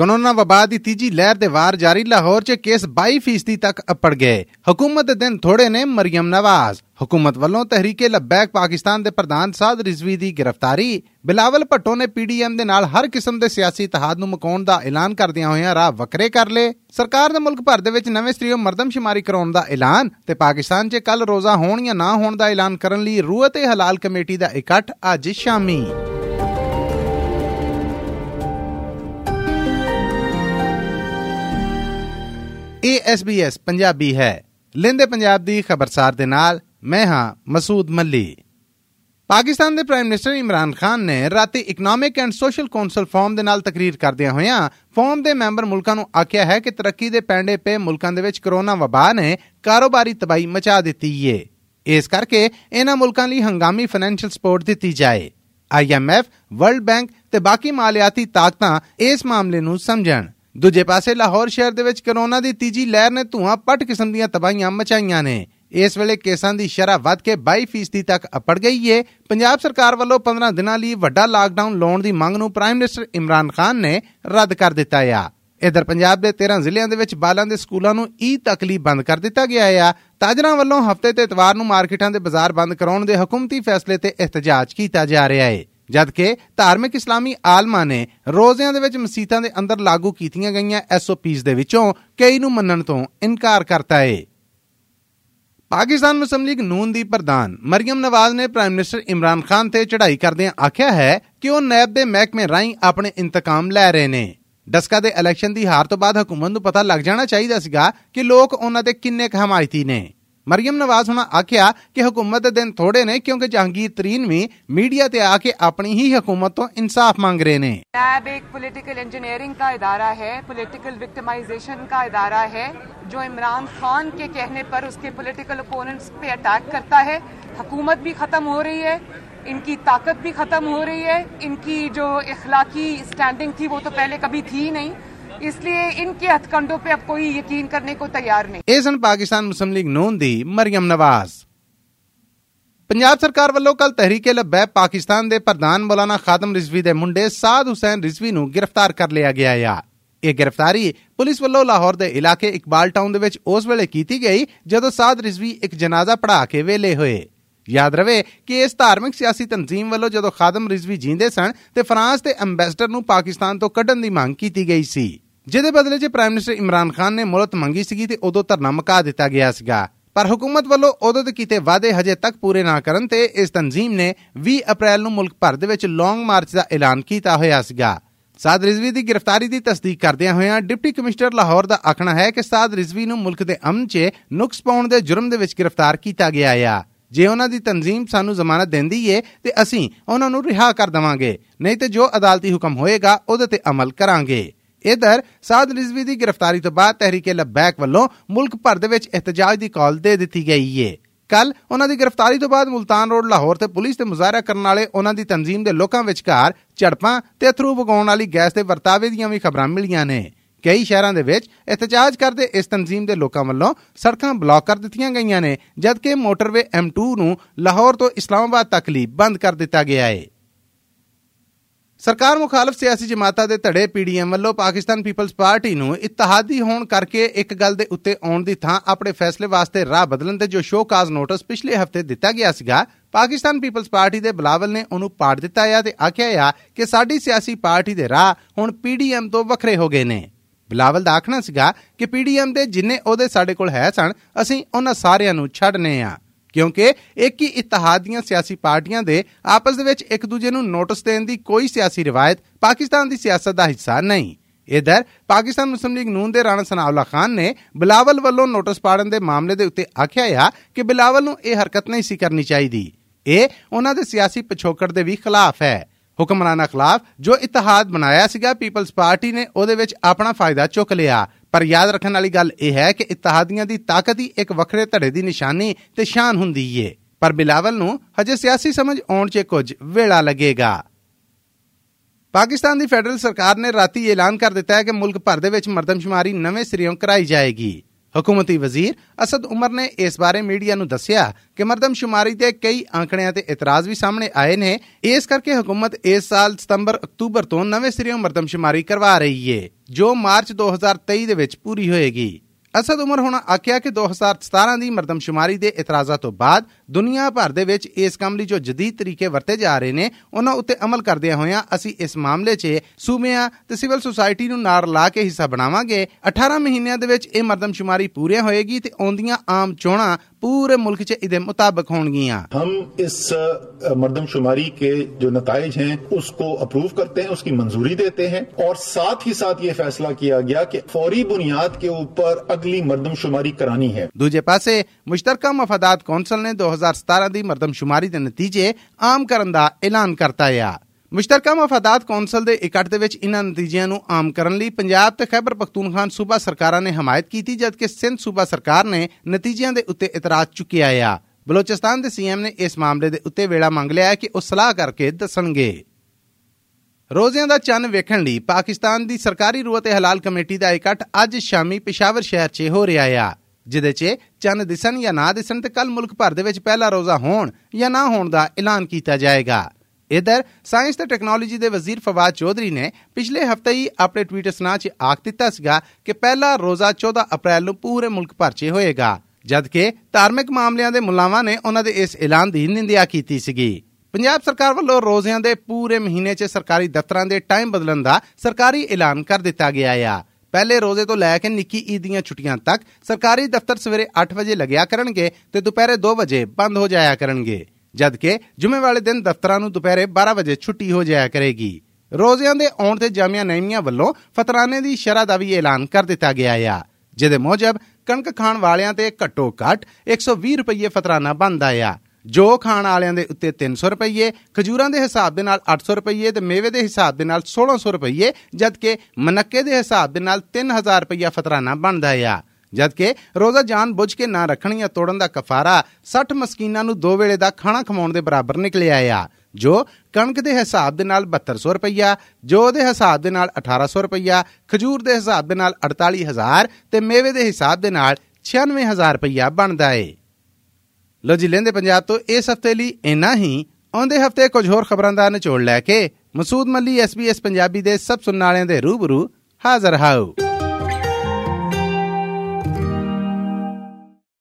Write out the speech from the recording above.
Corona वबा की तीजी लहर के वार जारी लाहौर च केस 22% तक अपड़ गए। हुकूमत दे दिन थोड़े ने मरियम नवाज। हुकूमत वालों तहरीके लब्बैक पाकिस्तान के प्रधान साद रिजवी की गिरफ्तारी। बिलावल भट्टो ने PDM दे नाल हर किस्म के सियासी इतिहाद नूं मुकाउण दा ऐलान करदियां होइयां राह वखरे कर ले। सरकार ने मुल्क भर दे विच नवें सिरियों मरदमशुमारी कराउण दा ऐलान ते पाकिस्तान च कल रोज़ा होण या ना होण दा ऐलान करन लई रूह ते हलाल कमेटी दा इकट्ठ अज शामी। SBS पंजाबी है। लेंदे पंजाब दी खबरसार दे नाल मैं हां मसूद मल्ली। पाकिस्तान दे प्राइम मिनिस्टर इमरान खान ने राती economic and social council forum दे नाल तकरीर करदियां होइयां फॉर्म दे मैंबर मुल्कां नूं आख्या है कि तरक्की दे पैंडे पे मुल्कां दे विच कोरोना वबा ने कारोबारी तबाही मचा दित्ती है। इस करके इन्हां मुल्कां लई हंगामी फाइनैंशियल सपोर्ट दित्ती जाए। IMF, वर्ल्ड बैंक ते बाकी मालियाती ताकतां इस मामले नूं समझण। दूजे पासे लाहौर शहर दे विच कोरोना दी तीजी लहर ने धुआं पट किस्म दीयां तबाहियां मचाईयां ने। इस वेले केसां दी शरह वध के 22% तक अपड़ गई है। पंजाब सरकार वालों 15 दिनां लई वड्डा लॉकडाउन लाउण दी मंग नूं प्राइम मिनिस्टर इमरान खान ने रद्द कर दित्ता है। इधर पंजाब दे 13 ਜ਼ਿਲ੍ਹਿਆਂ ਦੇ ਵਿੱਚ ਬਾਲਾਂ ਦੇ ਸਕੂਲਾਂ ਨੂੰ ਈਦ ਤੱਕ ਲਈ ਬੰਦ ਕਰ ਦਿੱਤਾ ਗਿਆ ਹੈ। ਤਾਜਰਾਂ ਵੱਲੋਂ ਹਫ਼ਤੇ ਤੇ ਇਤਵਾਰ ਨੂੰ ਮਾਰਕੀਟਾਂ ਦੇ ਬਾਜ਼ਾਰ ਬੰਦ ਕਰਾਉਣ ਦੇ ਹਕੂਮਤੀ ਫੈਸਲੇ ਤੇ ਇhtਜਾਜ ਕੀਤਾ ਜਾ ਰਿਹਾ ਹੈ। जबकि धार्मिक इस्लामी आलमा ने रोज़ियां दे विच मसीतां दे अंदर लागू कीतियां गईयां SOPs दे विचों कई नूं मन्नण तो इनकार करता है। पाकिस्तान मुस्लिम लीग नून दी प्रधान मरियम नवाज ने प्राइम मिनिस्टर इमरान खान ते चढ़ाई करदियां आख्या है कि वह नैब दे महकमे राहीं अपने इंतकाम लै रहे ने। डस्का दे इलैक्शन दी हार तो बाद हुकूमत नूं पता लग जाना चाहिदा सीगा कि लोग उन्हां दे किन्ने क हमायती ने। मरियम नवाज हुणां आख्या कि हुकूमत दे दिन थोड़े ने क्योंकि जहांगीर तरीन भी मीडिया ते आके अपनी ही हुकूमत तो इंसाफ मांग रहे ने। नैब एक पॉलिटिकल इंजीनियरिंग का इदारा है, पॉलिटिकल विक्टिमाइजेशन का इदारा है जो इमरान खान के कहने पर उसके पॉलिटिकल ओपोनेंट्स पे अटैक करता है। हुकूमत भी खत्म हो रही है, इनकी ताकत भी खत्म हो रही है, इनकी जो इखलाकी स्टैंडिंग थी वो तो पहले कभी थी नहीं, इसलिए इनके हथकंडों पे अब कोई यकीन करने को तैयार नहीं। इस पाकिस्तान मुस्लिम लीग नून दी मरियम नवाज। पंजाब सरकार वालों कल तहरीके लब्बैक पाकिस्तान दे प्रधान मौलाना खादम रिजवी दे मुंडे साद हुसैन रिजवी नूं गिरफ्तार कर लिया गया है। यह गिरफ्तारी पुलिस वालों लाहौर दे इलाके इकबाल टाउन दे विच उस वेले कीती गई जदों साद रिजवी एक जनाजा पढ़ा के वेले होए। याद रहे कि इस धार्मिक सियासी तंजीम वालों जदों खादम रिजवी जींदे सन ते फ्रांस दे अंबैसडर नूं पाकिस्तान तो कड्ढण दी मंग कीती गई सी, जिहदे बदले च प्राइम मिनिस्टर इमरान खान ने मुहलत मंगी सी ते उदों धरना मुका दिता गया सीगा। पर हुकूमत वालों उदों ते कीते वादे हजे तक पूरे ना करन ते इस तंजीम ने 20 अप्रैल नूं मुल्क भर दे विच लॉन्ग मार्च दा ऐलान कीता होया सीगा। साद रिजवी दी गिरफ्तारी दी तस्दीक करदियां होइयां डिप्टी कमिश्नर लाहौर दा आखना है कि साद रिजवी नूं मुल्क दे अमन च नुक्स पाउण दे जुर्म दे विच गिरफ्तार कीता गया है। जे उन्हां दी तंजीम सानू जमानत देंदी है ते असीं उन्हां नूं रिहा कर देवांगे, नहीं ते जो अदालती हुक्म होएगा उहदे ते अमल करांगे। इधर साद रिजवी दी गिरफ्तारी तो बाद तहरीके लब्बैक वालों मुल्क भर दे विच एहतजाज दी कॉल दे दित्ती गई है। कल उन्हां दी गिरफ्तारी तो बाद मुल्तान रोड लाहौर ते पुलिस ते मुजाहरा करन वाले उन्हां दी तंजीम दे लोकां विचकार झड़पां ते अथरू वगाउण वाली गैस दे वरतावे दीयां भी खबरां मिलियां ने। कई शहरां दे विच एहतजाज करदे इस तंजीम दे लोकां वल्लों सड़कां ब्लॉक कर दित्तियां गईयां ने, जबकि मोटरवे M2 नूं लाहौर तो इस्लामाबाद तक ਲਈ बंद कर दिता गया है। सरकार मुखालफ सियासी जमातां दे धड़े PDM ਵੱਲੋਂ पाकिस्तान पीपल्स पार्टी ਨੂੰ इत्तेहादी होण करके एक गल ਦੇ ਉੱਤੇ ਆਉਣ ਦੀ ਥਾਂ ਆਪਣੇ ਫੈਸਲੇ ਵਾਸਤੇ ਰਾਹ ਬਦਲਣ ਤੇ ਜੋ ਸ਼ੋ ਕਾਜ਼ ਨੋਟਿਸ ਪਿਛਲੇ ਹਫਤੇ ਦਿੱਤਾ ਗਿਆ ਸੀਗਾ, ਪਾਕਿਸਤਾਨ ਪੀਪਲਸ ਪਾਰਟੀ ਦੇ ਬਲਾਵਲ ਨੇ ਉਹਨੂੰ ਪਾੜ ਦਿੱਤਾ ਹੈ ਤੇ ਆਖਿਆ ਹੈ ਕਿ ਸਾਡੀ ਸਿਆਸੀ ਪਾਰਟੀ ਦੇ ਰਾਹ ਹੁਣ PDM ਤੋਂ ਵੱਖਰੇ ਹੋ ਗਏ ਨੇ। ਬਿਲਾਵਲ ਦਾ ਆਖਣਾ ਸੀਗਾ ਕਿ PDM ਦੇ ਜਿੰਨੇ ਉਹਦੇ ਸਾਡੇ ਕੋਲ ਹੈ ਸਨ ਅਸੀਂ ਉਹਨਾਂ ਸਾਰਿਆਂ ਨੂੰ ਛੱਡਨੇ ਆ, क्योंकि एक ही इत्तेहाद दीयां सियासी पार्टियां दे आपस दे विच एक दूजे नूं नोटिस देण दी कोई सियासी रिवायत पाकिस्तान दी सियासत दा हिस्सा नहीं। इधर पाकिस्तान मुस्लिम लीग नून दे राणा सनाउल्ला खान ने बिलावल वल्लों नोटिस पाड़न दे मामले दे उत्ते आख्या है कि बिलावल नूं इह हरकत नहीं सी करनी चाहिदी। इह उन्हां दे सियासी पिछोकड़ दे भी खिलाफ है। हुक्मरानां खिलाफ जो इत्तेहाद बनाया सीगा पीपल्स पार्टी ने ਉਹਦੇ ਵਿੱਚ ਆਪਣਾ ਫਾਇਦਾ ਚੁੱਕ ਲਿਆ। पर याद रखने वाली गल यह है कि इत्तेहादियां दी ताकत ही एक वखरे धड़े दी निशानी ते शान हुंदी है। पर बिलावल नूं हजे सियासी समझ आउण च कुछ वेला लगेगा। पाकिस्तान दी फेडरल सरकार ने राती ऐलान कर दिता है कि मुल्क भर दे विच मरदमशुमारी नवें सिरियों कराई जाएगी। हुकूमती वजीर असद उमर ने इस बारे मीडिया नूं दस्सिया कि मरदमशुमारी ते कई आंकड़ियां ते इतराज भी सामने आए ने, इस करके हुकूमत इस साल सितंबर अक्तूबर तो नवें सिरियों मरदमशुमारी करवा रही है, ਜੋ ਮਾਰਚ 2023 ਦੇ ਵਿੱਚ ਪੂਰੀ ਹੋਏਗੀ। ਅਸਦ ਉਮਰ ਹੁਣ ਆਖਿਆ ਕਿ 2017 ਦੀ ਮਰਦਮਸ਼ੁਮਾਰੀ ਦੇ ਇਤਰਾਜ਼ਾਂ ਤੋਂ ਬਾਅਦ ਦੁਨੀਆ ਭਰ ਦੇ ਵਿੱਚ ਇਸ ਕੰਮ ਲਈ ਜੋ ਜਦੀਦ ਤਰੀਕੇ ਵਰਤੇ ਜਾ ਰਹੇ ਨੇ ਉਹਨਾਂ ਉੱਤੇ ਅਮਲ ਕਰਦਿਆਂ ਹੋਇਆਂ ਅਸੀਂ ਇਸ ਮਾਮਲੇ 'ਚ ਸੂਬਿਆਂ ਤੇ ਸਿਵਲ ਸੁਸਾਇਟੀ ਨੂੰ ਨਾਲ ਲਾ ਕੇ ਹਿੱਸਾ ਬਣਾਵਾਂਗੇ। 18 ਮਹੀਨਿਆਂ ਦੇ ਵਿੱਚ ਇਹ ਮਰਦਮਸ਼ੁਮਾਰੀ ਪੂਰੀਆਂ ਹੋਏਗੀ ਤੇ ਆਉਂਦੀਆਂ ਆਮ ਚੋਣਾਂ पूरे मुल्क च इदे मुताबिक होंगियां। हम इस मर्दमशुमारी के जो नताइज हैं उसको अप्रूव करते हैं, उसकी मंजूरी देते हैं और साथ ही साथ ये फैसला किया गया कि फौरी बुनियाद के ऊपर अगली मर्दमशुमारी करानी है। दूजे पासे मुश्तरका मफादात कौंसल ने 2017 की मर्दमशुमारी के नतीजे आम करने का ऐलान करता है। मुश्तरका मफादात कौंसल के इकट्ठ दे विच इन्हां नतीजिਆਂ ਨੂੰ आम करने ਲਈ पंजाब ते खैबर पख्तूनख्वा सूबा सरकारां ने हमायत की, जबकि सिंध सूबा सरकार ने नतीजिਆਂ ਦੇ ਉੱਤੇ ਇਤਰਾਜ਼ ਚੁੱਕਿਆ ਆ। ਬਲੋਚਿਸਤਾਨ ਦੇ ਸੀਐਮ ਨੇ ਇਸ ਮਾਮਲੇ ਦੇ ਉੱਤੇ ਵੇਲਾ ਮੰਗ ਲਿਆ ਹੈ ਕਿ ਉਹ ਸਲਾਹ ਕਰਕੇ ਦੱਸਣਗੇ। ਰੋਜ਼ਿਆਂ ਦਾ ਚੰਨ ਵੇਖਣ ਲਈ ਪਾਕਿਸਤਾਨ ਦੀ ਸਰਕਾਰੀ ਰੂਹ ਤੇ ਹਲਾਲ ਕਮੇਟੀ ਦਾ ਇਕੱਠ ਅੱਜ ਸ਼ਾਮੀ ਪਿਸ਼ਾਵਰ ਸ਼ਹਿਰ 'ਚ ਹੋ ਰਿਹਾ ਆ, ਜਿਹਦੇ 'ਚ ਚੰਨ ਦਿਸਣ ਜਾਂ ਨਾ ਦਿਸਣ ਤੇ ਕੱਲ ਮੁਲਕ ਭਰ ਦੇ ਵਿੱਚ ਪਹਿਲਾ ਰੋਜ਼ਾ ਹੋਣ ਜਾਂ ਨਾ ਹੋਣ ਦਾ ਐਲਾਨ ਕੀਤਾ ਜਾਏਗਾ। इधर साइंस ते टैक्नोलॉजी के वजीर फवाद चौधरी ने पिछले हफ्ते ही अपने ट्वीट सनाह च आख दिता सीगा कि पहला रोजा 14 अप्रैल नूं पूरे मुल्क भर च होएगा, जबकि धार्मिक मामलिਆਂ ਦੇ ਮੁਲਾਵਾਂ ਨੇ ਉਹਨਾਂ ਦੇ ਇਸ ਐਲਾਨ ਦੀ ਨਿੰਦਿਆ ਕੀਤੀ ਸੀਗੀ। ਪੰਜਾਬ ਸਰਕਾਰ ਵੱਲੋਂ ਰੋਜ਼ਿਆਂ ਦੇ ਪੂਰੇ ਮਹੀਨੇ 'ਚ ਸਰਕਾਰੀ ਦਫ਼ਤਰਾਂ ਦੇ ਟਾਈਮ ਬਦਲਣ ਦਾ ਸਰਕਾਰੀ ਐਲਾਨ ਕਰ ਦਿੱਤਾ ਗਿਆ ਆ। ਪਹਿਲੇ ਰੋਜ਼ੇ ਤੋਂ ਲੈ ਕੇ ਨਿੱਕੀ ਈਦ ਦੀਆਂ ਛੁੱਟੀਆਂ ਤੱਕ ਸਰਕਾਰੀ ਦਫ਼ਤਰ ਸਵੇਰੇ 8 ਵਜੇ ਲੱਗਿਆ ਕਰਨਗੇ ਤੇ ਦੁਪਹਿਰੇ 2 ਵਜੇ ਬੰਦ ਹੋ ਜਾਇਆ ਕਰਨਗੇ, ਜਦਕਿ ਜੁਮੇ ਵਾਲੇ ਦਿਨ ਦਫ਼ਤਰਾਂ ਨੂੰ ਦੁਪਹਿਰੇ 12 ਵਜੇ ਛੁੱਟੀ ਹੋ ਜਾਇਆ ਕਰੇਗੀ। ਰੋਜ਼ਿਆਂ ਦੇ ਆਉਣ ਤੇ ਜਾਮੀਆ ਨਈਮੀਆਂ ਵੱਲੋਂ ਫਤਰਾਨੇ ਦੀ ਸ਼ਰ੍ਹਾ ਦਾ ਵੀ ਐਲਾਨ ਕਰ ਦਿੱਤਾ ਗਿਆ ਆ, ਜਿਹਦੇ ਮੁਜਬ ਕਣਕ ਖਾਣ ਵਾਲਿਆਂ ਤੇ ਘੱਟੋ ਘੱਟ 120 ਰੁਪਏ ਫਤਰਾਨਾ ਬਣਦਾ ਆ। ਜੋ ਖਾਣ ਵਾਲਿਆਂ ਦੇ ਉੱਤੇ 300 ਰੁਪਏ, ਖਜੂਰਾਂ ਦੇ ਹਿਸਾਬ ਦੇ ਨਾਲ 800 ਰੁਪਏ ਤੇ ਮੇਵੇ ਦੇ ਹਿਸਾਬ ਦੇ ਨਾਲ 1600 ਰੁਪਏ, ਜਦਕਿ ਮਨੱਕੇ ਦੇ ਹਿਸਾਬ ਦੇ ਨਾਲ 3000 ਰੁਪਇਆ ਫਤਰਾਨਾ ਬਣਦਾ ਆ। ਜਦਕਿ ਰੋਜ਼ਾ ਜਾਣ ਬੁੱਝ ਕੇ ਨਾ ਰੱਖਣ ਜਾਂ ਤੋੜਨ ਦਾ ਕਫਾਰਾ 60 ਮਸਕੀਨਾਂ ਨੂੰ 2 ਵੇਲੇ ਦਾ ਖਾਣਾ ਖਵਾਉਣ ਦੇ ਬਰਾਬਰ ਨਿਕਲਿਆ ਆ, ਜੋ ਕਣਕ ਦੇ ਹਿਸਾਬ ਦੇ ਨਾਲ 7200 ਰੁਪਇਆ, ਜੋ ਦੇ ਹਿਸਾਬ ਦੇ ਨਾਲ 1800 ਰੁਪਇਆ, ਖਜੂਰ ਦੇ ਹਿਸਾਬ ਦੇ ਨਾਲ 48000 ਤੇ ਮੇਵੇ ਦੇ ਹਿਸਾਬ ਦੇ ਨਾਲ 96000 ਰੁਪਇਆ ਬਣਦਾ ਏ। ਲੋ ਜੀ, ਲਹਿੰਦੇ ਪੰਜਾਬ ਤੋਂ ਇਸ ਹਫ਼ਤੇ ਲਈ ਇੰਨਾ ਹੀ। ਆਉਂਦੇ ਹਫ਼ਤੇ ਕੁਝ ਹੋਰ ਖਬਰਾਂ ਦਾ ਨਿਚੋੜ ਲੈ ਕੇ ਮਸੂਦ ਮੱਲੀ SBS ਪੰਜਾਬੀ ਦੇ ਸਭ ਸੁਣਨ ਵਾਲਿਆਂ ਦੇ ਰੂਬਰੂ ਹਾਜ਼ਰ ਹਾਊ।